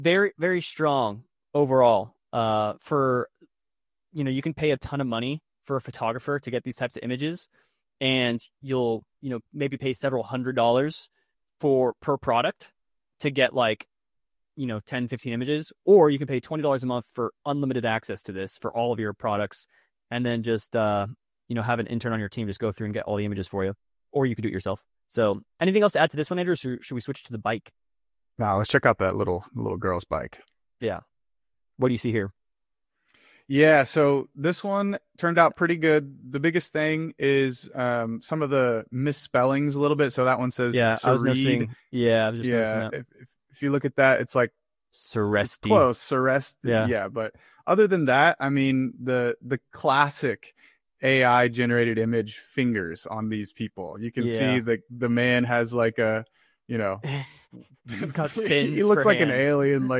Very, very strong overall. For you can pay a ton of money for a photographer to get these types of images, and you'll maybe pay several $100s for per product to get like 10, 15 images, or you can pay $20 a month for unlimited access to this for all of your products, and then just have an intern on your team just go through and get all the images for you, or you could do it yourself. So anything else to add to this one, Andrew? Should we switch to the bike? Now let's check out that little girl's bike. Yeah. What do you see here? Yeah, so this one turned out pretty good. The biggest thing is some of the misspellings a little bit. So that one says I was noticing. Yeah, I was just noticing that. If you look at that, it's like Suresti. Close, Suresti. Yeah, but other than that, I mean, the classic AI generated image fingers on these people. You can see the man has like a, he's got fins. He looks for like hands. an alien. Like